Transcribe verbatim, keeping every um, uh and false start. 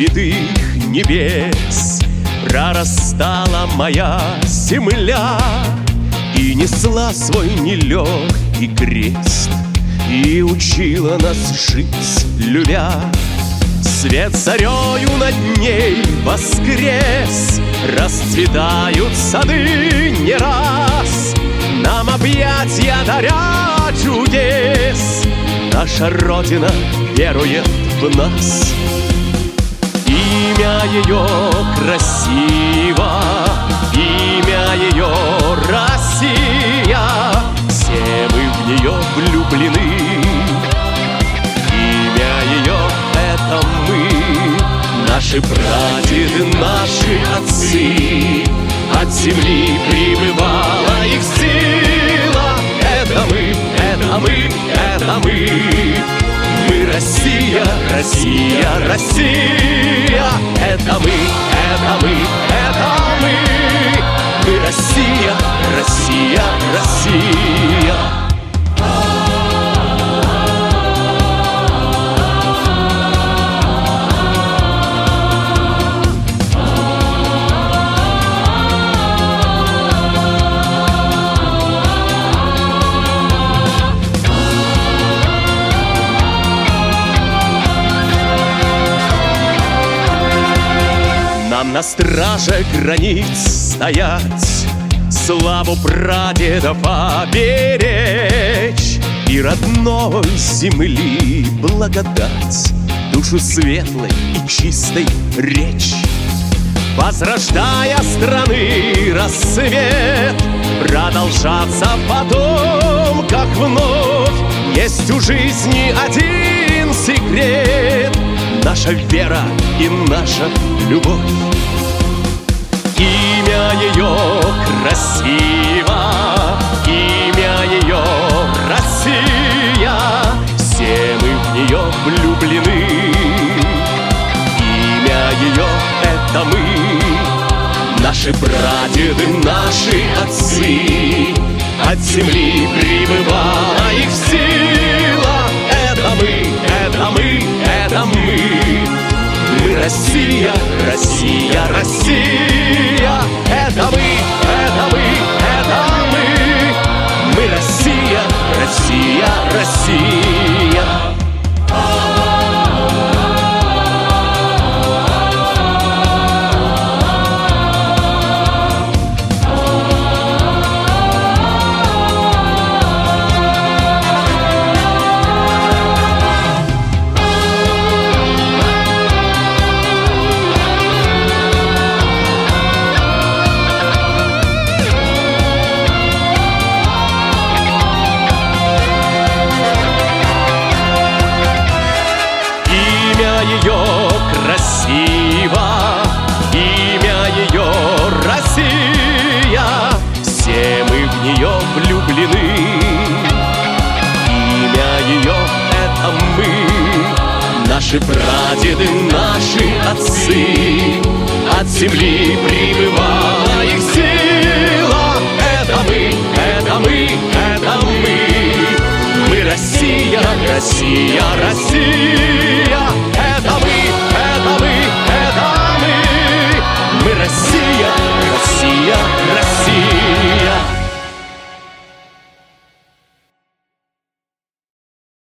святых небес прорастала моя земля и несла свой нелегкий крест, и учила нас жить, любя. Свет зарею над ней воскрес, расцветают сады не раз, нам объятья даря чудес. Наша Родина верует в нас. Имя ее красиво, имя ее Россия, все мы в нее влюблены. Имя ее — это мы, наши прадеды, наши отцы. От земли прибывала их сила. Это мы, это мы, это мы. Мы Россия, Россия, Россия. Это мы, это мы, это мы. Мы Россия, Россия, Россия. Нам на страже границ стоять, славу прадедов оберечь и родной земли благодать, душу светлой и чистой речь. Возрождая страны рассвет, продолжаться потом, как вновь. Есть у жизни один секрет — наша вера и наша любовь. Имя ее красиво, имя ее Россия, все мы в нее влюблены. Имя ее — это мы, наши прадеды, наши отцы. От земли прибывала их сила. Это мы, это мы, это мы. Мы Россия, Россия, Россия. Это мы, это мы, это мы. Мы Россия, Россия, Россия. Имя ее Россия, все мы в нее влюблены. Имя ее — это мы, наши прадеды, наши отцы. От земли прибывала их сила. Это мы, это мы, это мы. Мы Россия, Россия, Россия.